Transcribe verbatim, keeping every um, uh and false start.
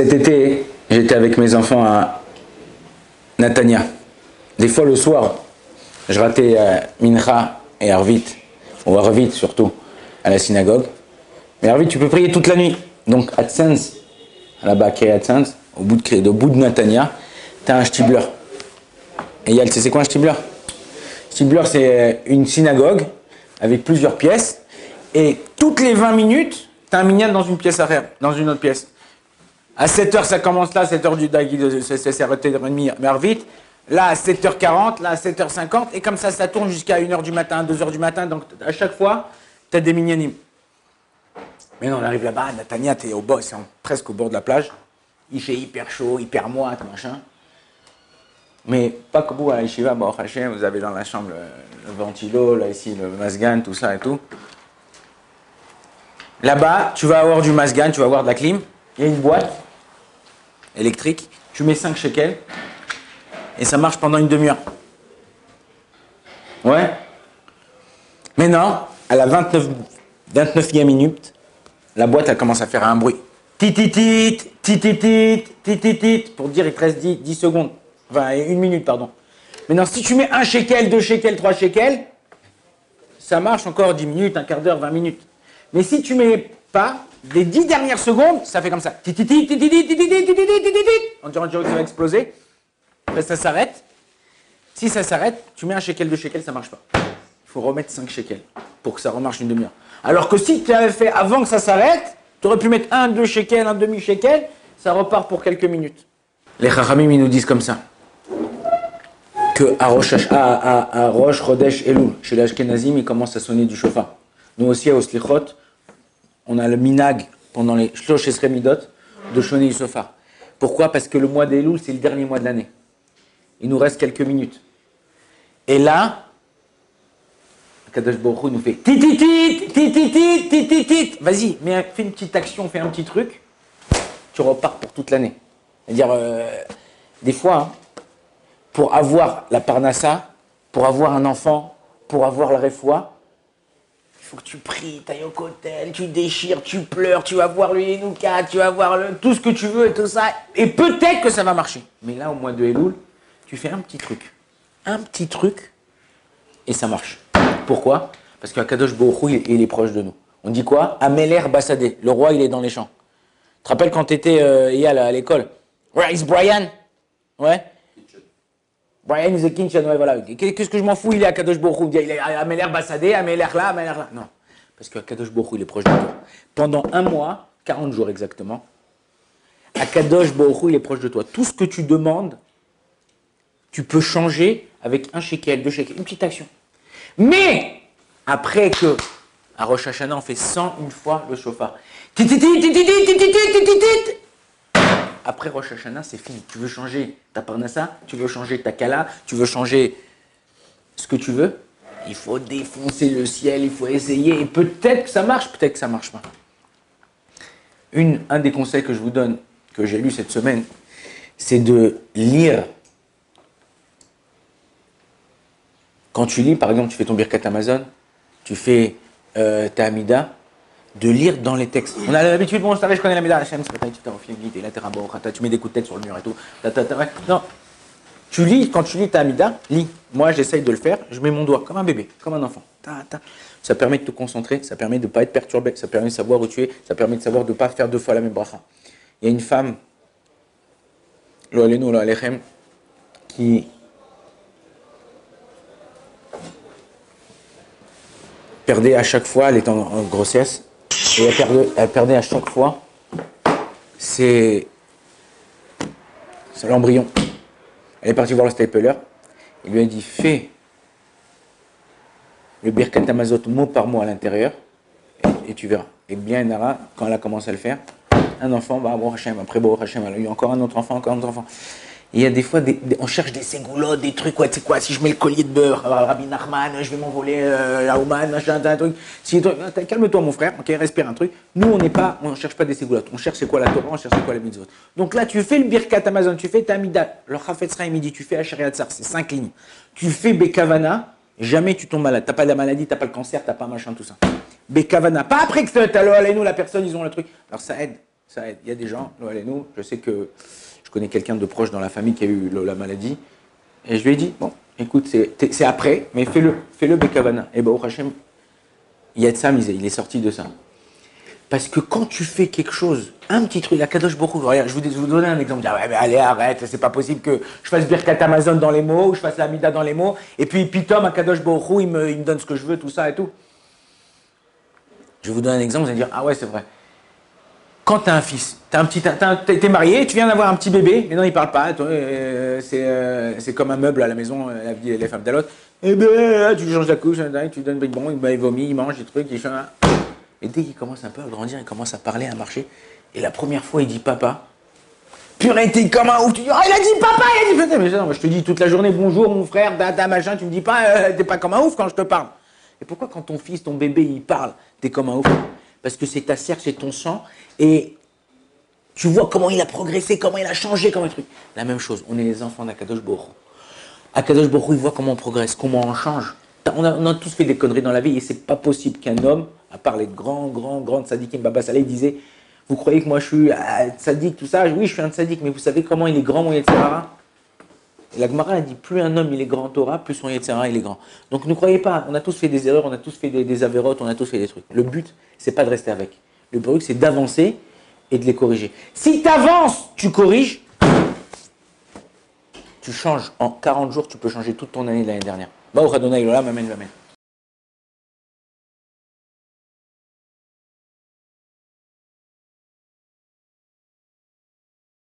Cet été, j'étais avec mes enfants à Netanya. Des fois le soir, je ratais euh, Mincha et Arvit, ou Arvit surtout, à la synagogue. Mais Arvit, tu peux prier toute la nuit. Donc à Tzens, là-bas à Kiryat Tzens, au bout de, au bout de Netanya, tu as un shtibler. Et Yal, c'est quoi un shtibler? Shtibler, c'est une synagogue avec plusieurs pièces. Et toutes les vingt minutes, tu as un minyan dans une pièce arrière, dans une autre pièce. À sept heures, ça commence là, sept heures du Dagui, c'est arrêté de demi, mais vite. Là, à sept heures quarante, là, à sept heures cinquante. Et comme ça, ça tourne jusqu'à une heure du matin, deux heures du matin. Donc, à chaque fois, tu as des minyanim. Mais non, on arrive là-bas, Netanya, tu es au bord, c'est presque au bord de la plage. Il fait hyper chaud, hyper moite, machin. Mais pas comme vous à Yeshiva, bah, vous avez dans la chambre le, le ventilo, là, ici, le masgan, tout ça et tout. Là-bas, tu vas avoir du masgan, tu vas avoir de la clim. Il y a une boîte électrique, tu mets cinq shekels et ça marche pendant une demi-heure. Ouais. Mais non, à la vingt-neuvième minute, la boîte elle commence à faire un bruit. Tititit, tititit, tititit, pour dire il te reste dix, dix secondes. Enfin, une minute, pardon. Maintenant, si tu mets un shekel, deux shekels, trois shekels, ça marche encore dix minutes, un quart d'heure, vingt minutes. Mais si tu mets pas, les dix dernières secondes, ça fait comme ça. On dirait que ça va exploser. Après, ça s'arrête. Si ça s'arrête, tu mets un shekel, deux shekels, ça ne marche pas. Il faut remettre cinq shekels pour que ça remarche une demi-heure. Alors que si tu l'avais fait avant que ça s'arrête, tu aurais pu mettre un, deux shekels, un demi-shekel, ça repart pour quelques minutes. Les Chachamim, ils nous disent comme ça. Que à Rosh, à, à, à Rosh Chodesh Elul, chez les Ashkenazim, ils commencent à sonner du shofar. Nous aussi, à Oslichot, on a le minag pendant les Shlosh Esrei Midot de sonner du shofar. Pourquoi? Parce que le mois d'Elul, c'est le dernier mois de l'année. Il nous reste quelques minutes. Et là, Kadosh Baruch Hu nous fait tititit, tititit, tititit. Vas-y, mais fais une petite action, fais un petit truc, tu repars pour toute l'année. C'est-à-dire, euh, des fois, hein, pour avoir la parnassa, pour avoir un enfant, pour avoir la refoua, il faut que tu pries, tu ailles au kotel, tu déchires, tu pleures, tu vas voir le Yenouka, tu vas voir le, tout ce que tu veux et tout ça. Et peut-être que ça va marcher. Mais là, au mois de Elul, tu fais un petit truc. Un petit truc et ça marche. Pourquoi? Parce qu'Akadosh Baruch Hu, il est proche de nous. On dit quoi? Améler Bassadé. Le roi, il est dans les champs. Tu te rappelles quand tu étais euh, à l'école? Where is Brian? Ouais. Brian is a kitchen, ouais, voilà. Qu'est-ce que je m'en fous? Il est à Kadosh Baruch Hu. Il est à Améler Bassadé, Améler là, Améler là. Non. Parce que Kadosh Baruch Hu, il est proche de toi. Pendant un mois, quarante jours exactement, Akadosh Baruch Hu, il est proche de toi. Tout ce que tu demandes, tu peux changer avec un shekel, deux shekels, une petite action. Mais, après que, à Rosh Hashanah, on fait cent une fois le shofar. Après Rosh Hashanah, c'est fini. Tu veux changer ta parnassa, tu veux changer ta kala, tu veux changer ce que tu veux. Il faut défoncer le ciel, il faut essayer. Et peut-être que ça marche, peut-être que ça ne marche pas. Une, un des conseils que je vous donne, que j'ai lu cette semaine, c'est de lire. Quand tu lis, par exemple, tu fais ton Birkat Amazon, tu fais euh, ta Amida, de lire dans les textes. On a l'habitude, bon, je savais, je connais l'Amida, Hachem, tu mets des coups de tête sur le mur et tout. Non, tu lis, quand tu lis ta Amida, lis. Moi, j'essaye de le faire, je mets mon doigt comme un bébé, comme un enfant. Ça permet de te concentrer, ça permet de ne pas être perturbé, ça permet de savoir où tu es, ça permet de savoir de ne pas faire deux fois la même bracha. Il y a une femme, lo alenu, lo alechem, qui perdait à chaque fois, elle était en, en grossesse, et elle perdait, elle perdait à chaque fois, c'est l'embryon. Elle est partie voir le stapler, il lui a dit, fais le Birkat Hamazot mot par mot à l'intérieur, et, et tu verras. Et bien Nara, quand elle a commencé à le faire, un enfant, bah, bon Hachem, après bon Hachem, elle a eu encore un autre enfant, encore un autre enfant. Et il y a des fois, des, des, on cherche des ségoulottes, des trucs, quoi, tu sais quoi, si je mets le collier de beurre, Rabbi Nachman, je vais m'envoler euh, la Ouman, machin, un truc. Si, calme-toi mon frère, ok, respire un truc. Nous, on n'est pas, on ne cherche pas des ségoulottes, on cherche c'est quoi la Torah, on cherche c'est quoi la mitzvot. Donc là, tu fais le Birkat Amazon, tu fais ta Amida, le Chafetz Chaim midi, tu fais Ashariat Tsar, c'est cinq lignes. Tu fais Bekavana, jamais tu tombes malade, t'as pas la maladie, t'as pas le cancer, t'as pas machin, tout ça. Bekavana, pas après que t'as l'eau, nous, la personne, ils ont le truc. Alors ça aide, Ça aide. Il y a des gens, allez, nous, je sais que je connais quelqu'un de proche dans la famille qui a eu le, la maladie. Et je lui ai dit, bon, écoute, c'est après, mais fais-le, fais-le Bekavana. Et bah, au Hachem, il y a de ça, il est sorti de ça. Parce que quand tu fais quelque chose, un petit truc, la Kadosh Baruch Hu, regarde, je vous, je vous donner un exemple. Ah ouais, mais allez, arrête, c'est pas possible que je fasse Birkat Amazon dans les mots, ou je fasse la Mida dans les mots, et puis Pitom, à Kadosh Baruch Hu, il me, il me donne ce que je veux, tout ça et tout. Je vais vous donner un exemple, vous allez dire, ah ouais, c'est vrai. Quand tu as un fils, tu es marié, tu viens d'avoir un petit bébé, mais non, il parle pas, euh, c'est euh, comme un meuble à la maison, la vie, les femmes d'Alot. Et ben, tu lui changes la couche, tu lui donnes bon, il vomit, il mange des trucs, il change. Et dès qu'il commence un peu à grandir, il commence à parler, à marcher. Et la première fois, il dit papa. Purée, t'es comme un ouf. Tu dis, oh, il a dit papa, il a dit papa. Mais non, je te dis toute la journée, bonjour mon frère, dada, machin, tu me dis pas, euh, t'es pas comme un ouf quand je te parle. Et pourquoi quand ton fils, ton bébé, il parle, t'es comme un ouf? Parce que c'est ta chair, c'est ton sang. Et tu vois comment il a progressé, comment il a changé, comment il truc. La même chose, on est les enfants d'Akadosh Baruch Hu. Akadosh Baruch Hu, il voit comment on progresse, comment on change. On a, on a tous fait des conneries dans la vie et c'est pas possible qu'un homme, à part les grands, grands, grands tzadikim, Baba Saleh disait, vous croyez que moi je suis ah, tzadik, tout ça? Oui, je suis un tzadik, mais vous savez comment il est grand, mon Yetzirah? La Gemara a dit, plus un homme il est grand en Torah, plus son Yetzirah il est grand. Donc ne croyez pas, on a tous fait des erreurs, on a tous fait des, des avérotes, on a tous fait des trucs. Le but, c'est pas de rester avec. Le but, c'est d'avancer et de les corriger. Si tu avances, tu corriges, tu changes. En quarante jours, tu peux changer toute ton année de l'année dernière. Baruch Adonai Olam, amen, amen.